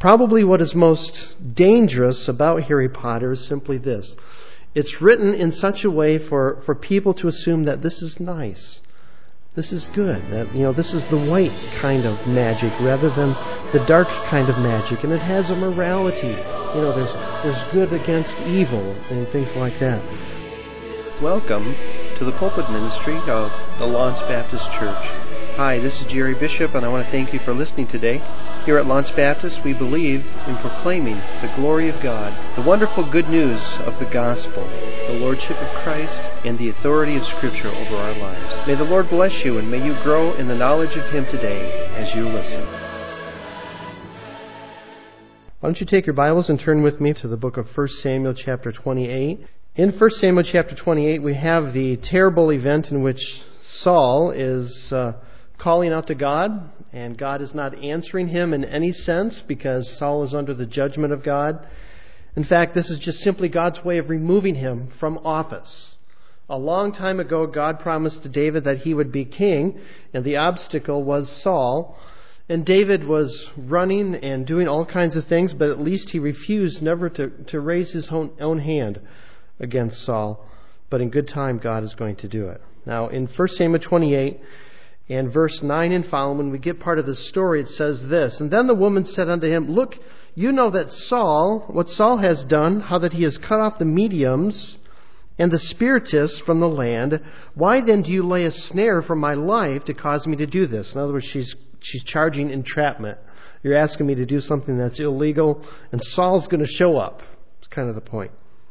Probably what is most dangerous about Harry Potter is simply this. It's written in such a way for people to assume that this is nice. This is good. That, this is the white kind of magic rather than the dark kind of magic. And it has a morality. There's good against evil and things like that. Welcome to the pulpit ministry of the Lawrence Baptist Church. Hi, this is Jerry Bishop, and I want to thank you for listening today. Here at Lawrence Baptist, we believe in proclaiming the glory of God, the wonderful good news of the gospel, the lordship of Christ, and the authority of Scripture over our lives. May the Lord bless you, and may you grow in the knowledge of Him today as you listen. Why don't you take your Bibles and turn with me to the book of 1 Samuel chapter 28. In 1 Samuel chapter 28, we have the terrible event in which Saul is calling out to God, and God is not answering him in any sense because Saul is under the judgment of God. In fact, this is just simply God's way of removing him from office. A long time ago, God promised to David that he would be king, and the obstacle was Saul. And David was running and doing all kinds of things, but at least he refused never to raise his own hand against Saul. But in good time, God is going to do it. Now, in 1 Samuel 28, and verse 9 and following, when we get part of the story, it says this, "And then the woman said unto him, Look, you know that what Saul has done, how that he has cut off the mediums and the spiritists from the land. Why then do you lay a snare for my life to cause me to do this?" In other words, she's charging entrapment. You're asking me to do something that's illegal, and Saul's going to show up. It's kind of the point.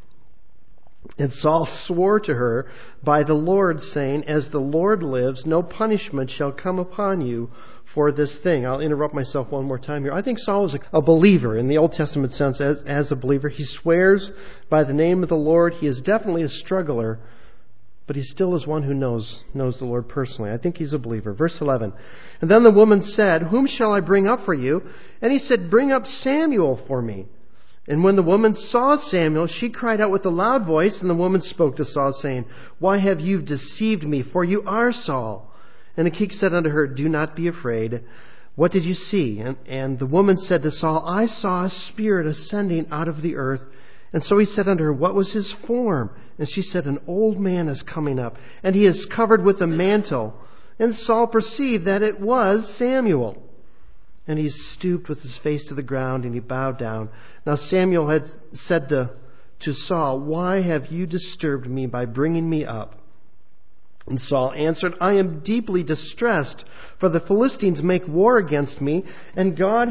And Saul swore to her by the Lord, saying, "As the Lord lives, no punishment shall come upon you for this thing." I'll interrupt myself one more time here. I think Saul was a believer in the Old Testament sense. As a believer, he swears by the name of the Lord. He is definitely a struggler, but he still is one who knows the Lord personally. I think he's a believer. Verse 11, "And then the woman said, Whom shall I bring up for you? And he said, Bring up Samuel for me. And when the woman saw Samuel, she cried out with a loud voice, and the woman spoke to Saul, saying, Why have you deceived me? For you are Saul. And the king said unto her, Do not be afraid. What did you see? And the woman said to Saul, I saw a spirit ascending out of the earth. And so he said unto her, What was his form? And she said, An old man is coming up, and he is covered with a mantle. And Saul perceived that it was Samuel. And he stooped with his face to the ground, and he bowed down. Now Samuel had said to Saul, Why have you disturbed me by bringing me up? And Saul answered, I am deeply distressed, for the Philistines make war against me, and God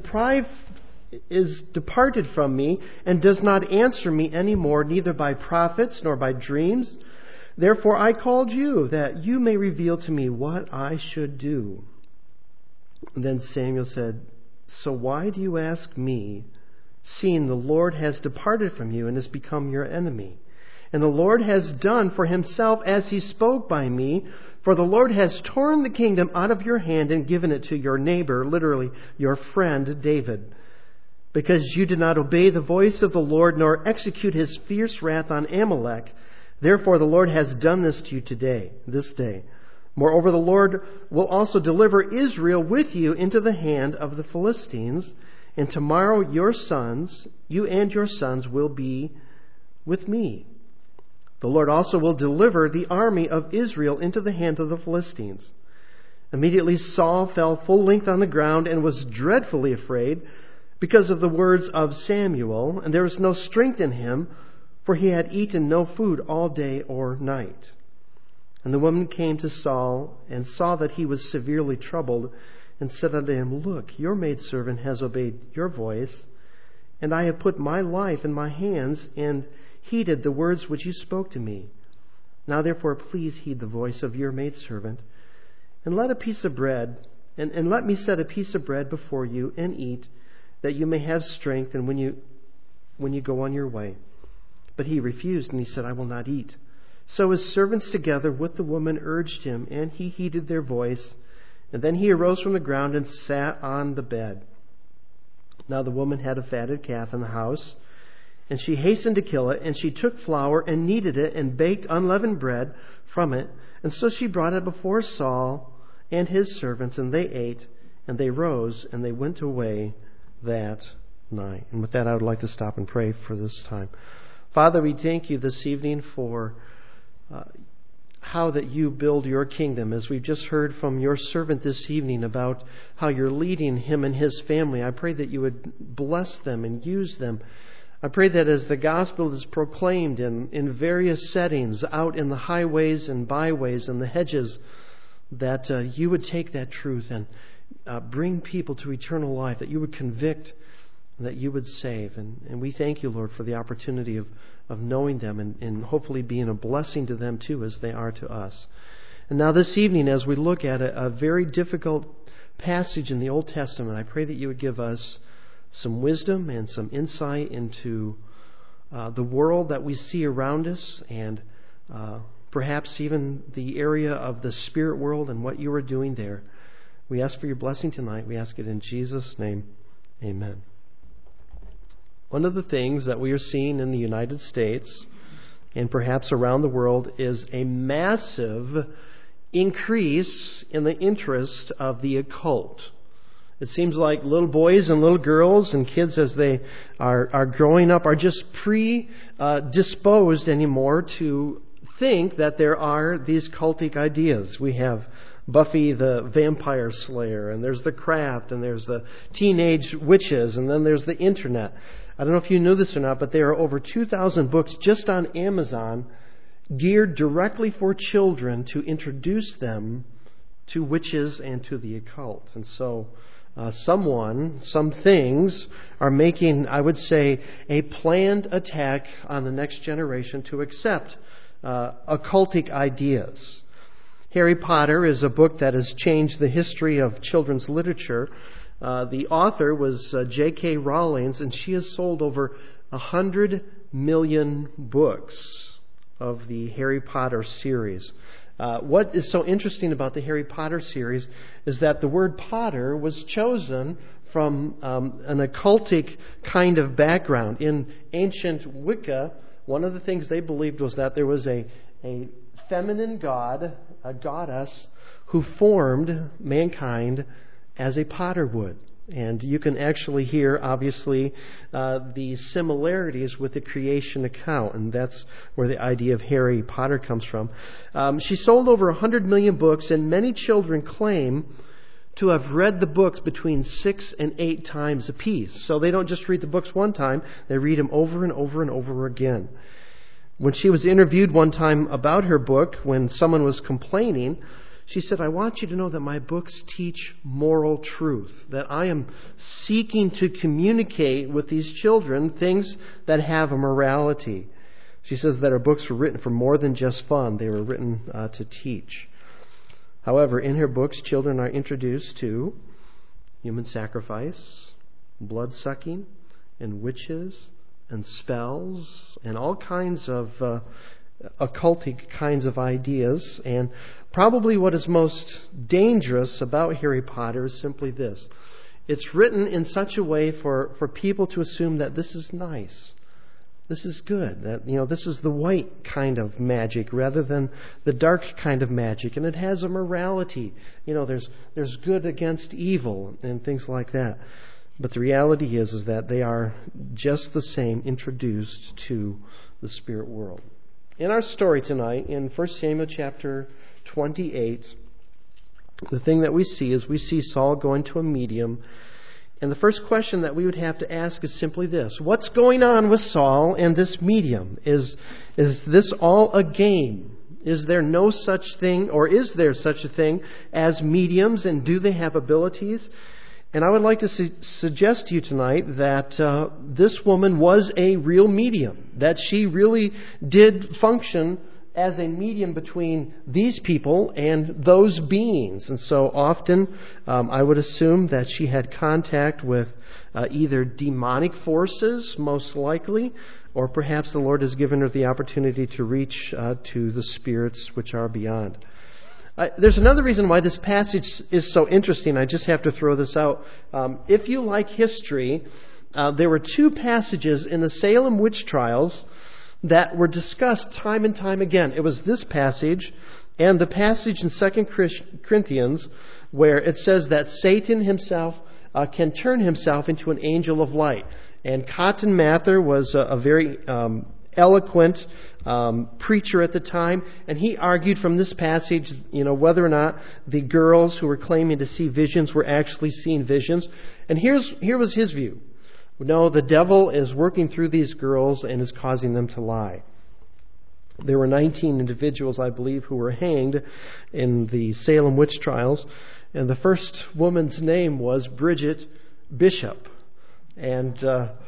is departed from me, and does not answer me any more, neither by prophets nor by dreams. Therefore I called you, that you may reveal to me what I should do. And then Samuel said, So why do you ask me, seeing the Lord has departed from you and has become your enemy? And the Lord has done for himself as he spoke by me, for the Lord has torn the kingdom out of your hand and given it to your neighbor, literally your friend David, because you did not obey the voice of the Lord, nor execute his fierce wrath on Amalek. Therefore the Lord has done this to you this day. Moreover, the Lord will also deliver Israel with you into the hand of the Philistines, and tomorrow you and your sons will be with me. The Lord also will deliver the army of Israel into the hand of the Philistines." Immediately Saul fell full length on the ground and was dreadfully afraid because of the words of Samuel, and there was no strength in him, for he had eaten no food all day or night. And the woman came to Saul and saw that he was severely troubled, and said unto him, Look, your maidservant has obeyed your voice, and I have put my life in my hands, and heeded the words which you spoke to me. Now therefore please heed the voice of your maidservant, and let me set a piece of bread before you, and eat, that you may have strength, and when you go on your way. But he refused, and he said, I will not eat. So his servants together with the woman urged him, and he heeded their voice. And then he arose from the ground and sat on the bed. Now the woman had a fatted calf in the house, and she hastened to kill it, and she took flour and kneaded it and baked unleavened bread from it. And so she brought it before Saul and his servants, and they ate, and they rose, and they went away that night. And with that, I would like to stop and pray for this time. Father, we thank you this evening for how that you build your kingdom. As we've just heard from your servant this evening about how you're leading him and his family, I pray that you would bless them and use them. I pray that as the gospel is proclaimed in various settings, out in the highways and byways and the hedges, that you would take that truth and bring people to eternal life, that you would convict, that you would save. And we thank you, Lord, for the opportunity of knowing them and hopefully being a blessing to them too as they are to us. And now this evening, as we look at a very difficult passage in the Old Testament, I pray that you would give us some wisdom and some insight into the world that we see around us, and perhaps even the area of the spirit world and what you are doing there. We ask for your blessing tonight. We ask it in Jesus' name. Amen. One of the things that we are seeing in the United States and perhaps around the world is a massive increase in the interest of the occult. It seems like little boys and little girls and kids as they are growing up are just predisposed anymore to think that there are these cultic ideas. We have Buffy the Vampire Slayer, and there's The Craft, and there's the Teenage Witches, and then there's the Internet. I don't know if you knew this or not, but there are over 2,000 books just on Amazon geared directly for children to introduce them to witches and to the occult. And so some things are making, I would say, a planned attack on the next generation to accept occultic ideas. Harry Potter is a book that has changed the history of children's literature. The author was J.K. Rowling, and she has sold over 100 million books of the Harry Potter series. What is so interesting about the Harry Potter series is that the word Potter was chosen from an occultic kind of background. In ancient Wicca, one of the things they believed was that there was a feminine god, a goddess, who formed mankind as a potter would. And you can actually hear, obviously, the similarities with the creation account, and that's where the idea of Harry Potter comes from. She sold over 100 million books, and many children claim to have read the books between 6 and 8 times apiece. So they don't just read the books one time, they read them over and over and over again. When she was interviewed one time about her book, when someone was complaining, she said, "I want you to know that my books teach moral truth, that I am seeking to communicate with these children things that have a morality." She says that her books were written for more than just fun. They were written to teach. However, in her books, children are introduced to human sacrifice, blood-sucking, and witches, and spells, and all kinds of occultic kinds of ideas. And probably what is most dangerous about Harry Potter is simply this. It's written in such a way for people to assume that this is nice. This is good. That, this is the white kind of magic rather than the dark kind of magic. And it has a morality. There's good against evil and things like that. But the reality is that they are just the same introduced to the spirit world. In our story tonight, in 1 Samuel chapter 28, the thing that we see Saul going to a medium. And the first question that we would have to ask is simply this. What's going on with Saul and this medium? Is this all a game? Is there no such thing, or is there such a thing as mediums, and do they have abilities? And I would like to suggest to you tonight that this woman was a real medium, that she really did function as a medium between these people and those beings. And so often I would assume that she had contact with either demonic forces, most likely, or perhaps the Lord has given her the opportunity to reach to the spirits which are beyond. There's another reason why this passage is so interesting. I just have to throw this out. If you like history, there were 2 passages in the Salem witch trials that were discussed time and time again. It was this passage and the passage in 2 Corinthians where it says that Satan himself can turn himself into an angel of light. And Cotton Mather was a very eloquent preacher at the time, and he argued from this passage, whether or not the girls who were claiming to see visions were actually seeing visions. And here was his view. No, the devil is working through these girls and is causing them to lie. There were 19 individuals, I believe, who were hanged in the Salem witch trials, and the first woman's name was Bridget Bishop. And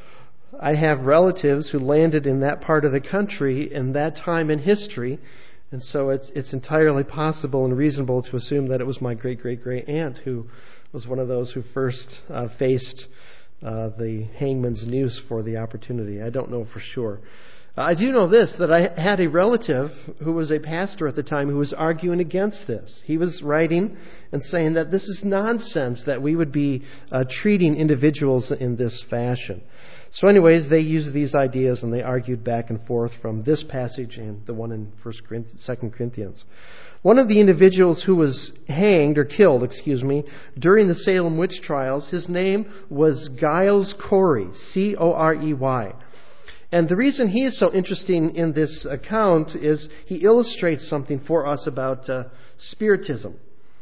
I have relatives who landed in that part of the country in that time in history, and so it's entirely possible and reasonable to assume that it was my great-great-great aunt who was one of those who first faced the hangman's noose for the opportunity. I don't know for sure. I do know this, that I had a relative who was a pastor at the time who was arguing against this. He was writing and saying that this is nonsense, that we would be treating individuals in this fashion. So anyways, they used these ideas and they argued back and forth from this passage and the one in 2 Corinthians. One of the individuals who was hanged, or killed, during the Salem witch trials, his name was Giles Corey, Corey. And the reason he is so interesting in this account is he illustrates something for us about spiritism.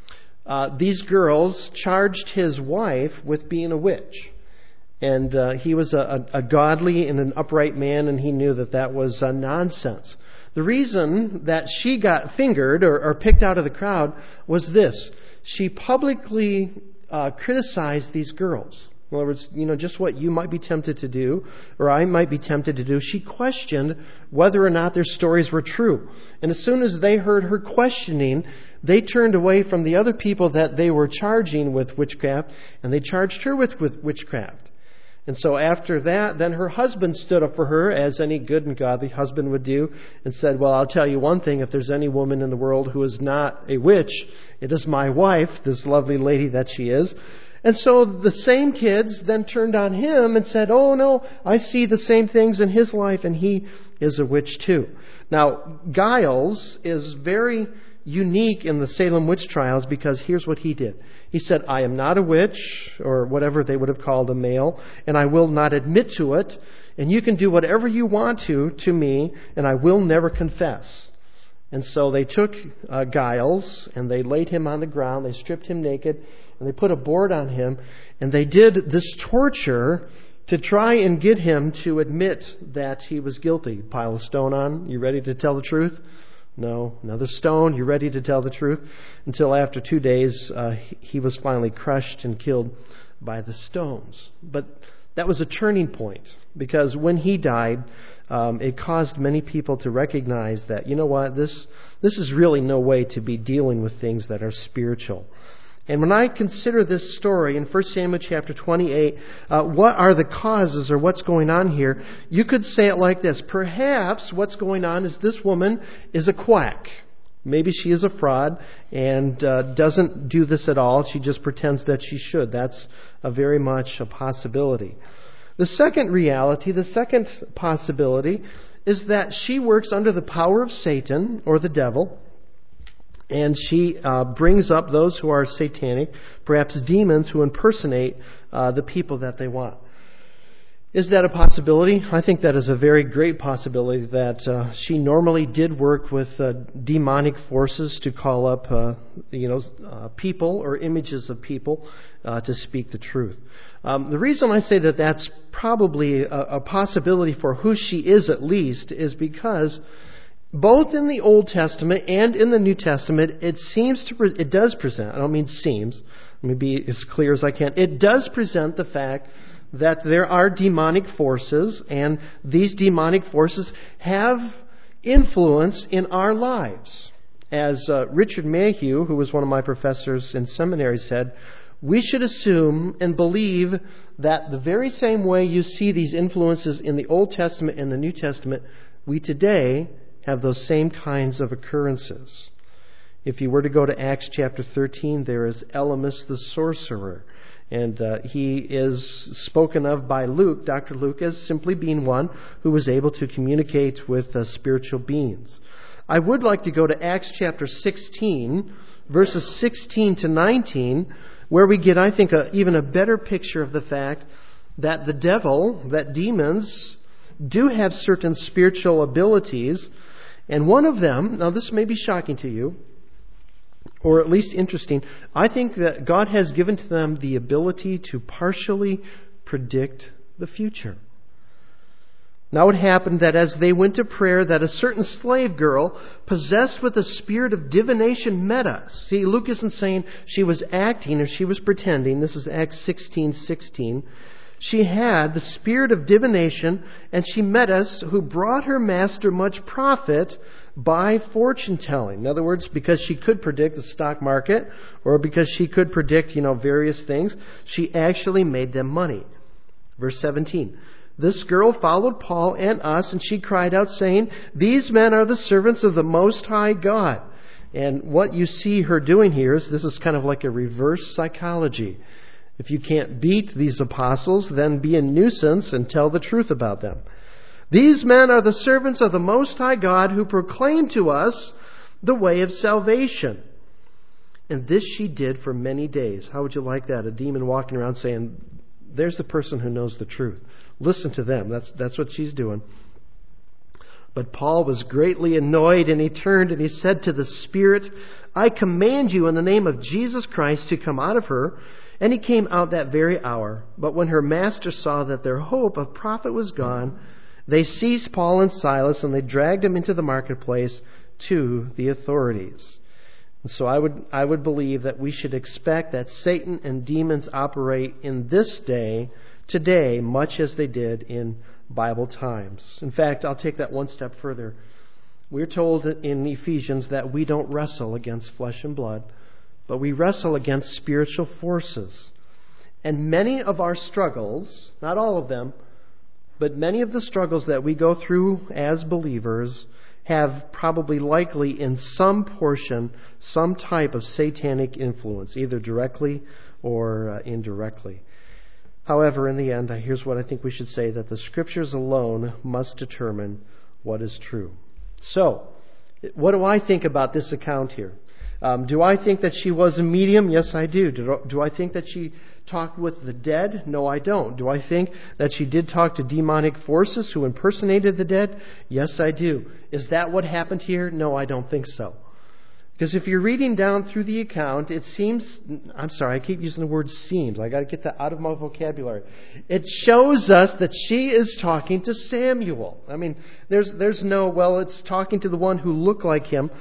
These girls charged his wife with being a witch. And he was a godly and an upright man, and he knew that was nonsense. The reason that she got fingered or picked out of the crowd was this. She publicly criticized these girls. In other words, just what you might be tempted to do, or I might be tempted to do. She questioned whether or not their stories were true. And as soon as they heard her questioning, they turned away from the other people that they were charging with witchcraft, and they charged her with witchcraft. And so after that, then her husband stood up for her, as any good and godly husband would do, and said, well, I'll tell you one thing, if there's any woman in the world who is not a witch, it is my wife, this lovely lady that she is. And so the same kids then turned on him and said, oh no, I see the same things in his life, and he is a witch too. Now, Giles is very unique in the Salem witch trials because here's what he did. He said, I am not a witch, or whatever they would have called a male, and I will not admit to it, and you can do whatever you want to me, and I will never confess. And so they took Giles, and they laid him on the ground, they stripped him naked, and they put a board on him, and they did this torture to try and get him to admit that he was guilty. Pile a stone on, you ready to tell the truth? No. Another stone, you ready to tell the truth? Until after 2 days, he was finally crushed and killed by the stones. But that was a turning point, because when he died, it caused many people to recognize that, you know what, this is really no way to be dealing with things that are spiritual. And when I consider this story in 1 Samuel chapter 28, what are the causes or what's going on here? You could say it like this. Perhaps what's going on is this woman is a quack. Maybe she is a fraud and doesn't do this at all. She just pretends that she should. That's very much a possibility. The second reality, the second possibility, is that she works under the power of Satan or the devil. And she brings up those who are satanic, perhaps demons who impersonate the people that they want. Is that a possibility? I think that is a very great possibility, that she normally did work with demonic forces to call up people or images of people to speak the truth. The reason I say that that's probably a possibility for who she is, at least, is because both in the Old Testament and in the New Testament, it does present, I don't mean seems, let me be as clear as I can, it does present the fact that there are demonic forces, and these demonic forces have influence in our lives. As Richard Mayhew, who was one of my professors in seminary, said, we should assume and believe that the very same way you see these influences in the Old Testament and the New Testament, we today have those same kinds of occurrences. If you were to go to Acts chapter 13, there is Elymas the sorcerer. And he is spoken of by Luke, Dr. Luke, as simply being one who was able to communicate with spiritual beings. I would like to go to Acts chapter 16, verses 16 to 19, where we get, I think, even a better picture of the fact that the devil, that demons, do have certain spiritual abilities. And one of them, now this may be shocking to you, or at least interesting, I think that God has given to them the ability to partially predict the future. Now it happened that as they went to prayer, that a certain slave girl, possessed with a spirit of divination, met us. See, Luke isn't saying she was acting or she was pretending. This is Acts 16:16. She had the spirit of divination, and she met us, who brought her master much profit by fortune telling. In other words, because she could predict the stock market, or because she could predict, various things, she actually made them money. Verse 17. This girl followed Paul and us, and she cried out, saying, "These men are the servants of the Most High God." And what you see her doing here is, this is kind of like a reverse psychology. If you can't beat these apostles, then be a nuisance and tell the truth about them. These men are the servants of the Most High God, who proclaim to us the way of salvation. And this she did for many days. How would you like that? A demon walking around saying, there's the person who knows the truth. Listen to them. That's what she's doing. But Paul was greatly annoyed, and he turned and he said to the spirit, "I command you in the name of Jesus Christ to come out of her." And he came out that very hour. But when her master saw that their hope of profit was gone, they seized Paul and Silas, and they dragged them into the marketplace to the authorities. And so I would believe that we should expect that Satan and demons operate in this day, today, much as they did in Bible times. In fact, I'll take that one step further. We're told in Ephesians that we don't wrestle against flesh and blood, but we wrestle against spiritual forces. And many of our struggles, not all of them, but many of the struggles that we go through as believers have probably likely in some portion some type of satanic influence, either directly or indirectly. However, in the end, here's what I think we should say, that the Scriptures alone must determine what is true. So, what do I think about this account here? Do I think that she was a medium? Yes, I do. Do I think that she talked with the dead? No, I don't. Do I think that she did talk to demonic forces who impersonated the dead? Yes, I do. Is that what happened here? No, I don't think so. Because if you're reading down through the account, it seems, I'm sorry, I keep using the word seems. I got to get that out of my vocabulary. It shows us that she is talking to Samuel. I mean, there's no, well, it's talking to the one who looked like him.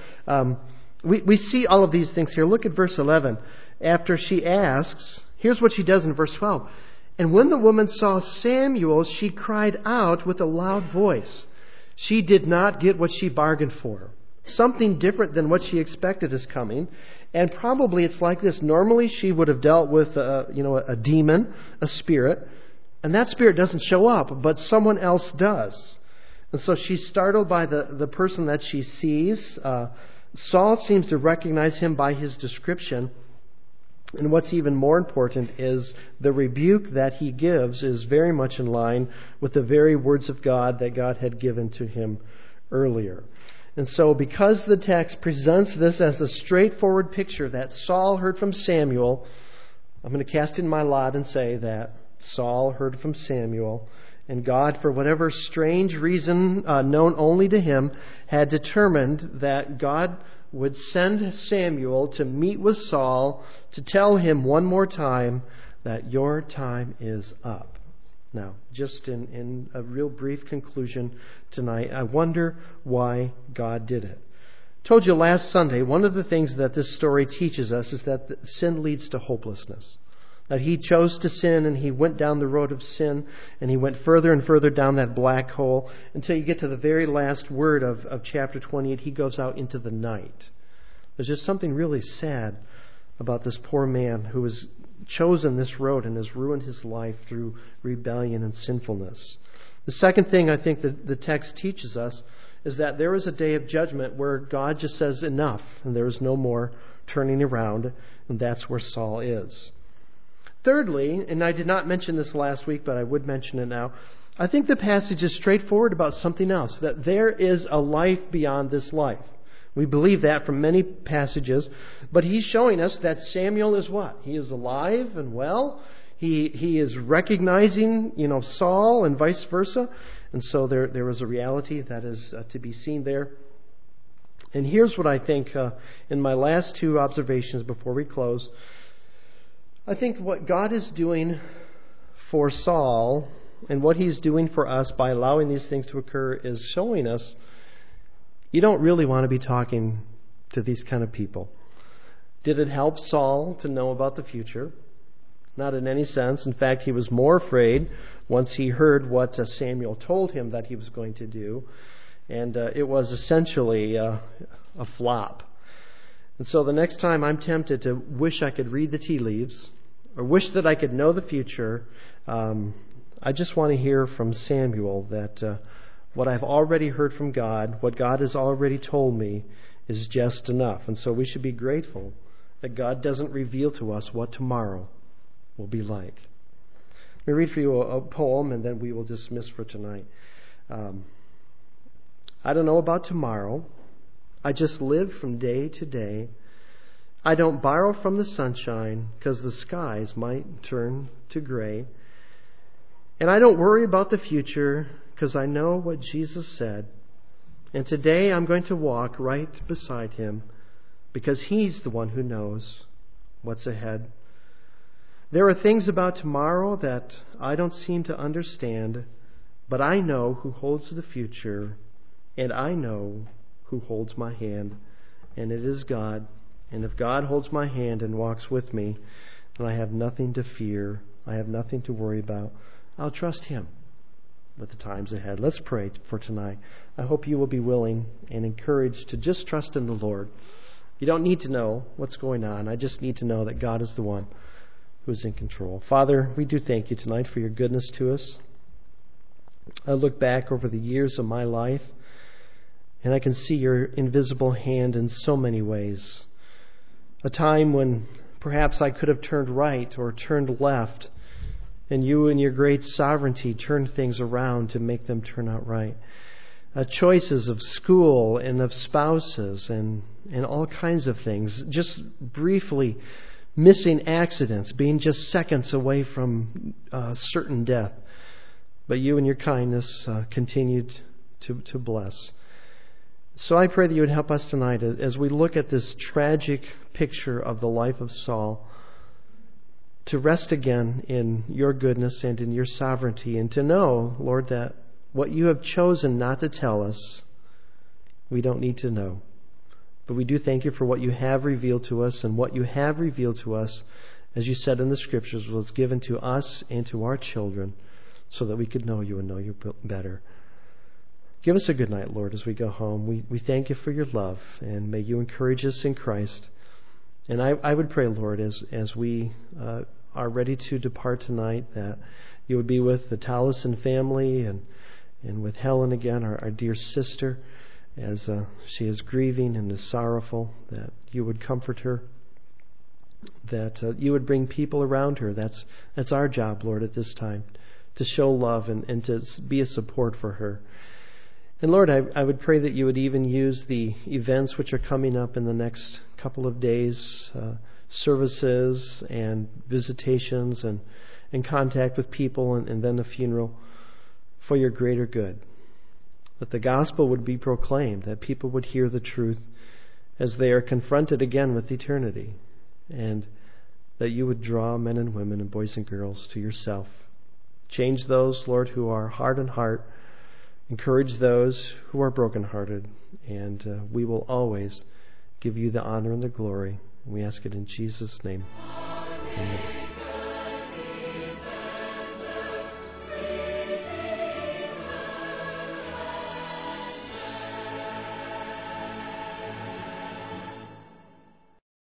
We see all of these things here. Look at verse 11. After she asks, here's what she does in verse 12. And when the woman saw Samuel, she cried out with a loud voice. She did not get what she bargained for. Something different than what she expected is coming. And probably it's like this. Normally she would have dealt with a demon, a spirit. And that spirit doesn't show up, but someone else does. And so she's startled by the person that she sees. Saul seems to recognize him by his description. And what's even more important is the rebuke that he gives is very much in line with the very words of God that God had given to him earlier. And so because the text presents this as a straightforward picture that Saul heard from Samuel, I'm going to cast in my lot and say that Saul heard from Samuel, and God, for whatever strange reason known only to him, had determined that God would send Samuel to meet with Saul to tell him one more time that your time is up. Now, just in a real brief conclusion tonight, I wonder why God did it. I told you last Sunday, one of the things that this story teaches us is that sin leads to hopelessness. That he chose to sin, and he went down the road of sin, and he went further and further down that black hole until you get to the very last word of chapter 28. He goes out into the night. There's just something really sad about this poor man who has chosen this road and has ruined his life through rebellion and sinfulness. The second thing I think that the text teaches us is that there is a day of judgment where God just says enough, and there is no more turning around, and that's where Saul is. Thirdly, and I did not mention this last week, but I would mention it now, I think the passage is straightforward about something else, that there is a life beyond this life. We believe that from many passages. But he's showing us that Samuel is what? He is alive and well. He is recognizing, Saul and vice versa. And so there is a reality that is to be seen there. And here's what I think in my last two observations before we close. I think what God is doing for Saul and what he's doing for us by allowing these things to occur is showing us you don't really want to be talking to these kind of people. Did it help Saul to know about the future? Not in any sense. In fact, he was more afraid once he heard what Samuel told him that he was going to do. And it was essentially a flop. And so the next time I'm tempted to wish I could read the tea leaves or wish that I could know the future, I just want to hear from Samuel that what I've already heard from God, what God has already told me, is just enough. And so we should be grateful that God doesn't reveal to us what tomorrow will be like. Let me read for you a poem, and then we will dismiss for tonight. I don't know about tomorrow. I just live from day to day. I don't borrow from the sunshine because the skies might turn to gray. And I don't worry about the future because I know what Jesus said. And today I'm going to walk right beside him because he's the one who knows what's ahead. There are things about tomorrow that I don't seem to understand, but I know who holds the future, and I know who holds my hand, and it is God. And if God holds my hand and walks with me, then I have nothing to fear. I have nothing to worry about. I'll trust him with the times ahead. Let's pray for tonight. I hope you will be willing and encouraged to just trust in the Lord. You don't need to know what's going on. I just need to know that God is the one who's in control. Father, we do thank you tonight for your goodness to us. I look back over the years of my life, and I can see your invisible hand in so many ways. A time when perhaps I could have turned right or turned left, and you in your great sovereignty turned things around to make them turn out right. Choices of school and of spouses and all kinds of things. Just briefly missing accidents, being just seconds away from certain death. But you in your kindness continued to bless. So I pray that you would help us tonight as we look at this tragic picture of the life of Saul, to rest again in your goodness and in your sovereignty, and to know, Lord, that what you have chosen not to tell us, we don't need to know. But we do thank you for what you have revealed to us, and what you have revealed to us, as you said in the Scriptures, was given to us and to our children so that we could know you and know you better. Give us a good night, Lord, as we go home. We thank you for your love, and may you encourage us in Christ. And I would pray, Lord, as we are ready to depart tonight, that you would be with the Tallison family and with Helen again, our dear sister, as she is grieving and is sorrowful, that you would comfort her, that you would bring people around her. That's our job, Lord, at this time, to show love and to be a support for her. And Lord, I would pray that you would even use the events which are coming up in the next couple of days, services and visitations and contact with people and then a funeral, for your greater good. That the gospel would be proclaimed, that people would hear the truth as they are confronted again with eternity, and that you would draw men and women and boys and girls to yourself. Change those, Lord, who are hard in heart. Encourage those who are brokenhearted, and we will always give you the honor and the glory. We ask it in Jesus' name. Amen.